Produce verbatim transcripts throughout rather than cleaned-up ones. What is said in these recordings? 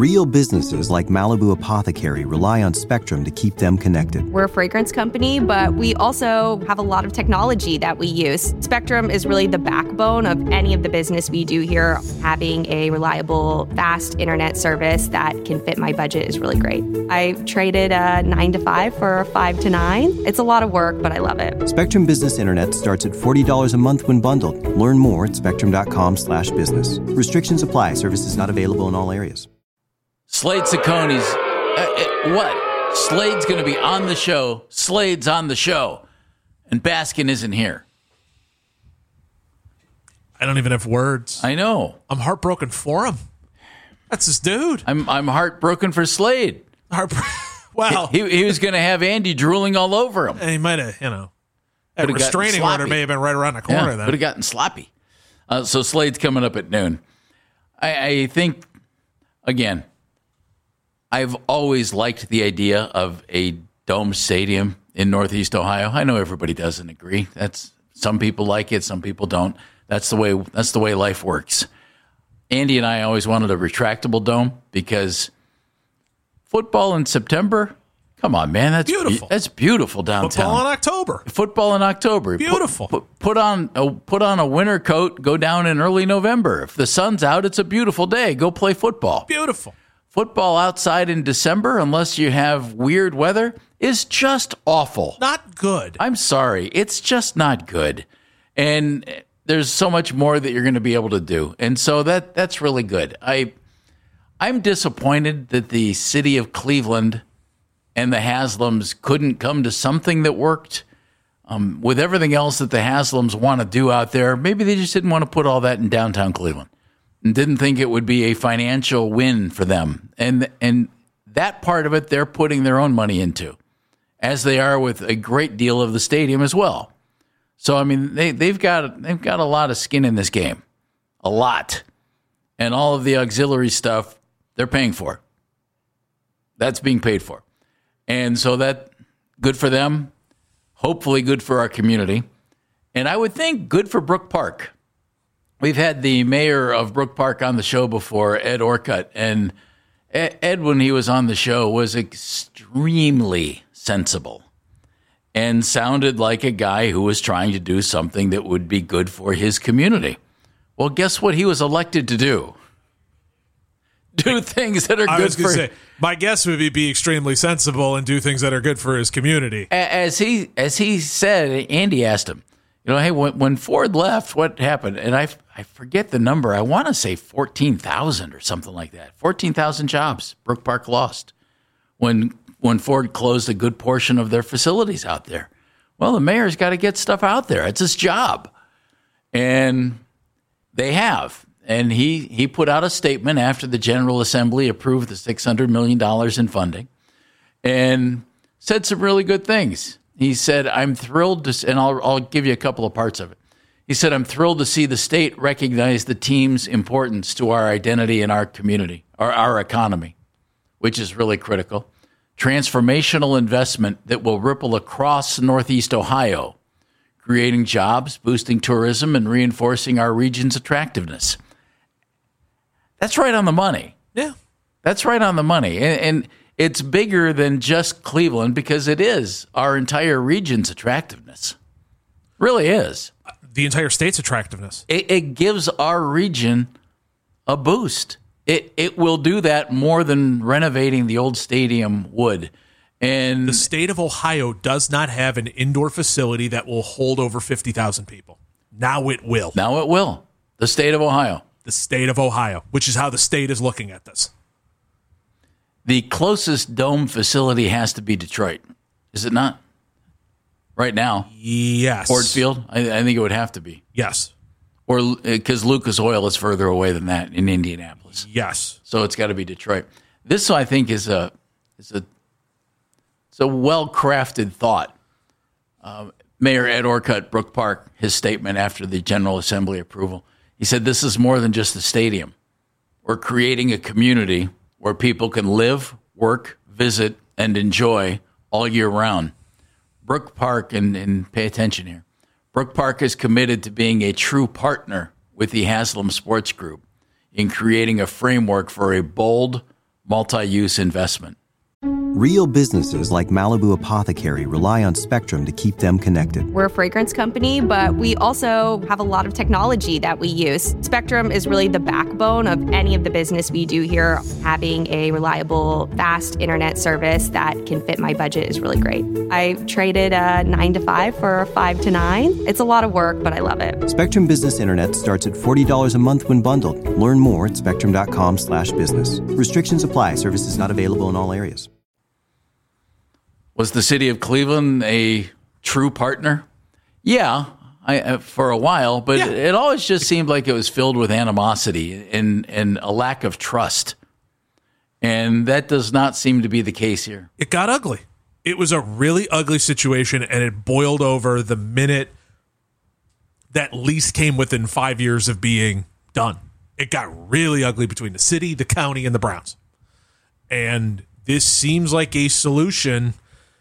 Real businesses like Malibu Apothecary rely on Spectrum to keep them connected. We're a fragrance company, but we also have a lot of technology that we use. Spectrum is really the backbone of any of the business we do here. Having a reliable, fast internet service that can fit my budget is really great. I traded a nine to five for a five to nine. It's a lot of work, but I love it. Spectrum Business Internet starts at forty dollars a month when bundled. Learn more at spectrum.com slash business. Restrictions apply. Services not available in all areas. Slade Cecconi's, uh, uh, what? Slade's going to be on the show. Slade's on the show. And Baskin isn't here. I don't even have words. I know. I'm heartbroken for him. That's his dude. I'm I'm heartbroken for Slade. Heartbro- wow. He, he was going to have Andy drooling all over him. And he might have, you know, a Could've restraining order may have been right around the corner yeah, then. Would have gotten sloppy. Uh, so Slade's coming up at noon. I, I think, again, I've always liked the idea of a dome stadium in Northeast Ohio. I know everybody doesn't agree. That's some people like it, some people don't. That's the way that's the way life works. Andy and I always wanted a retractable dome because football in September, come on, man, that's beautiful. That's beautiful downtown. Football in October. Football in October. Beautiful. Put, put, put on a, put on a winter coat, go down in early November. If the sun's out, it's a beautiful day. Go play football. Beautiful. Football outside in December, unless you have weird weather, is just awful. Not good. I'm sorry. It's just not good. And there's so much more that you're going to be able to do. And so that that's really good. I, I'm disappointed that the city of Cleveland and the Haslams couldn't come to something that worked. Um, with everything else that the Haslams want to do out there, maybe they just didn't want to put all that in downtown Cleveland. And didn't think it would be a financial win for them. And and that part of it they're putting their own money into, as they are with a great deal of the stadium as well. So I mean they, they've got they've got a lot of skin in this game. A lot. And all of the auxiliary stuff they're paying for. That's being paid for. And so that good for them, hopefully good for our community. And I would think good for Brook Park. We've had the mayor of Brook Park on the show before, Ed Orcutt, and Ed, when he was on the show, was extremely sensible and sounded like a guy who was trying to do something that would be good for his community. Well, guess what he was elected to do? Do things that are I good was gonna for... say, my guess would be be extremely sensible and do things that are good for his community. As he, as he said, Andy asked him, you know, hey, when, when Ford left, what happened? And I, I forget the number. I want to say fourteen thousand or something like that. fourteen thousand jobs Brook Park lost when when Ford closed a good portion of their facilities out there. Well, the mayor's got to get stuff out there. It's his job. And they have. And he, he put out a statement after the General Assembly approved the six hundred million dollars in funding and said some really good things. He said, I'm thrilled to, and I'll, I'll give you a couple of parts of it. He said, I'm thrilled to see the state recognize the team's importance to our identity and our community, or our economy, which is really critical. Transformational investment that will ripple across Northeast Ohio, creating jobs, boosting tourism, and reinforcing our region's attractiveness. That's right on the money. Yeah. That's right on the money. And, and it's bigger than just Cleveland because it is our entire region's attractiveness. Really is. The entire state's attractiveness. It, it gives our region a boost. It it will do that more than renovating the old stadium would. And the state of Ohio does not have an indoor facility that will hold over fifty thousand people. Now it will. Now it will. The state of Ohio. The state of Ohio, which is how the state is looking at this. The closest dome facility has to be Detroit, is it not? Right now. Yes. Ford Field? I, I think it would have to be. Yes. Or because Lucas Oil is further away than that in Indianapolis. Yes. So it's got to be Detroit. This, I think, is a is a it's a well-crafted thought. Uh, Mayor Ed Orcutt, Brook Park, his statement after the General Assembly approval. He said, this is more than just a stadium. We're creating a community where people can live, work, visit, and enjoy all year round. Brook Park, and, and pay attention here, Brook Park is committed to being a true partner with the Haslam Sports Group in creating a framework for a bold, multi-use investment. Real businesses like Malibu Apothecary rely on Spectrum to keep them connected. We're a fragrance company, but we also have a lot of technology that we use. Spectrum is really the backbone of any of the business we do here. Having a reliable, fast internet service that can fit my budget is really great. I traded a nine to five for a five to nine. It's a lot of work, but I love it. Spectrum Business Internet starts at forty dollars a month when bundled. Learn more at spectrum.com slash business. Restrictions apply. Services not available in all areas. Was the city of Cleveland a true partner? Yeah, I, uh, for a while, but yeah. it always just seemed like it was filled with animosity and, and a lack of trust. And that does not seem to be the case here. It got ugly. It was a really ugly situation, and it boiled over the minute that lease came within five years of being done. It got really ugly between the city, the county, and the Browns. And this seems like a solution.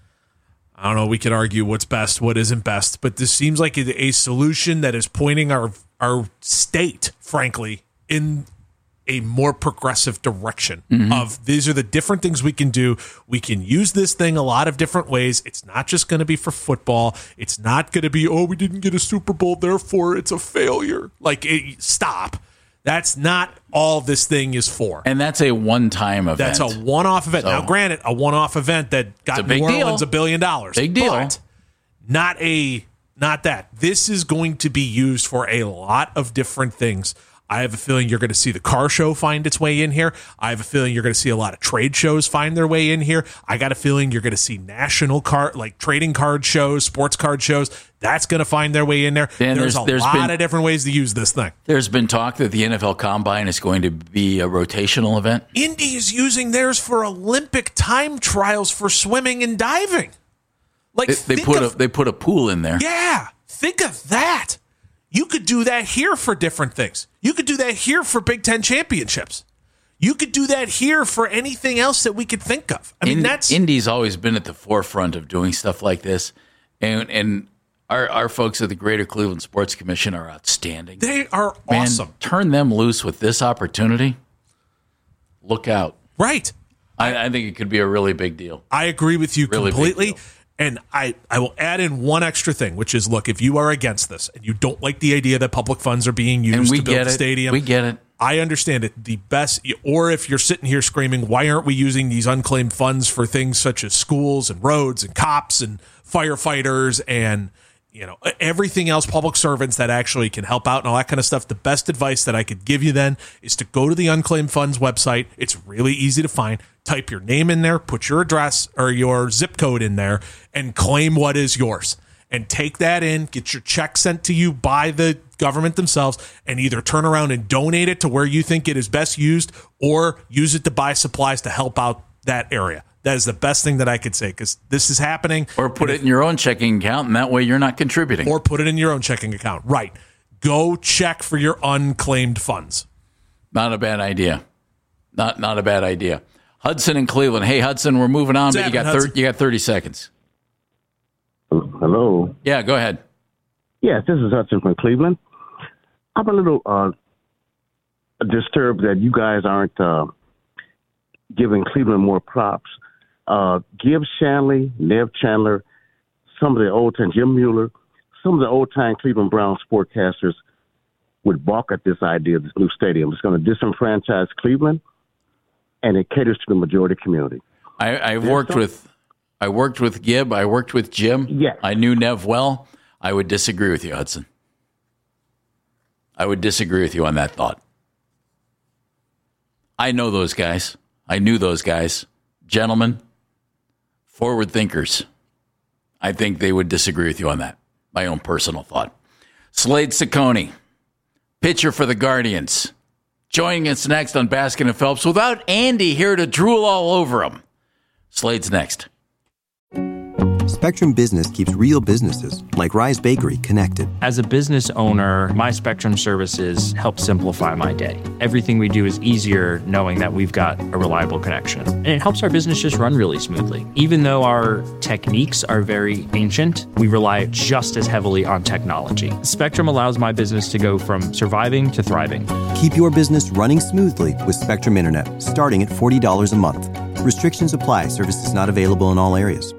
I don't know, we could argue what's best, what isn't best, but this seems like a solution that is pointing our our state, frankly, in a more progressive direction mm-hmm. of these are the different things we can do. We can use this thing a lot of different ways. It's not just going to be for football. It's not going to be, oh, we didn't get a Super Bowl, therefore it's a failure. Like, it, stop. That's not all this thing is for. And that's a one-time event. That's a one-off event. So, now, granted, a one-off event that got New Orleans deal. a billion dollars. Big deal. But not a, not that. This is going to be used for a lot of different things. I have a feeling you're going to see the car show find its way in here. I have a feeling you're going to see a lot of trade shows find their way in here. I got a feeling you're going to see national card, like trading card shows, sports card shows. That's going to find their way in there. Dan, there's, there's a there's lot been, of different ways to use this thing. There's been talk that the N F L Combine is going to be a rotational event. Indy is using theirs for Olympic time trials for swimming and diving. Like They, they put of, a they put a pool in there. Yeah, think of that. You could do that here for different things. You could do that here for Big Ten championships. You could do that here for anything else that we could think of. I mean, Indy, that's Indy's always been at the forefront of doing stuff like this, and and our our folks at the Greater Cleveland Sports Commission are outstanding. They are Man, awesome. Turn them loose with this opportunity. Look out! Right. I, I think it could be a really big deal. I agree with you really completely. And I, I will add in one extra thing, which is, look, if you are against this and you don't like the idea that public funds are being used and we to build get the it. stadium, we get it. I understand it. The best, or if you're sitting here screaming, why aren't we using these unclaimed funds for things such as schools and roads and cops and firefighters and, you know, everything else, public servants that actually can help out and all that kind of stuff. The best advice that I could give you then is to go to the Unclaimed Funds website. It's really easy to find. Type your name in there, put your address or your zip code in there, and claim what is yours. And take that in, get your check sent to you by the government themselves, and either turn around and donate it to where you think it is best used or use it to buy supplies to help out that area. That is the best thing that I could say, because this is happening. Or put it in your own checking account, and that way you're not contributing. Or put it in your own checking account. Right. Go check for your unclaimed funds. Not a bad idea. Not not a bad idea. Hudson in Cleveland. Hey, Hudson, we're moving on, What's but you got thir- you got thirty seconds. Hello. Yeah, go ahead. Yes, this is Hudson from Cleveland. I'm a little uh, disturbed that you guys aren't uh, giving Cleveland more props. Uh, give Shanley, Nev Chandler, some of the old-time, Jim Mueller, some of the old-time Cleveland Browns sportcasters would balk at this idea of this new stadium. It's going to disenfranchise Cleveland, and it caters to the majority community. I, I've worked some, with I worked with Gibb. I worked with Jim. Yes. I knew Nev well. I would disagree with you, Hudson. I would disagree with you on that thought. I know those guys. I knew those guys. Gentlemen, forward thinkers. I think they would disagree with you on that. My own personal thought. Slade Ciccone, pitcher for the Guardians. Joining us next on Baskin and Phelps without Andy here to drool all over him. Slade's next. Spectrum Business keeps real businesses, like Rise Bakery, connected. As a business owner, my Spectrum services help simplify my day. Everything we do is easier knowing that we've got a reliable connection. And it helps our business just run really smoothly. Even though our techniques are very ancient, we rely just as heavily on technology. Spectrum allows my business to go from surviving to thriving. Keep your business running smoothly with Spectrum Internet, starting at forty dollars a month. Restrictions apply. Services not available in all areas.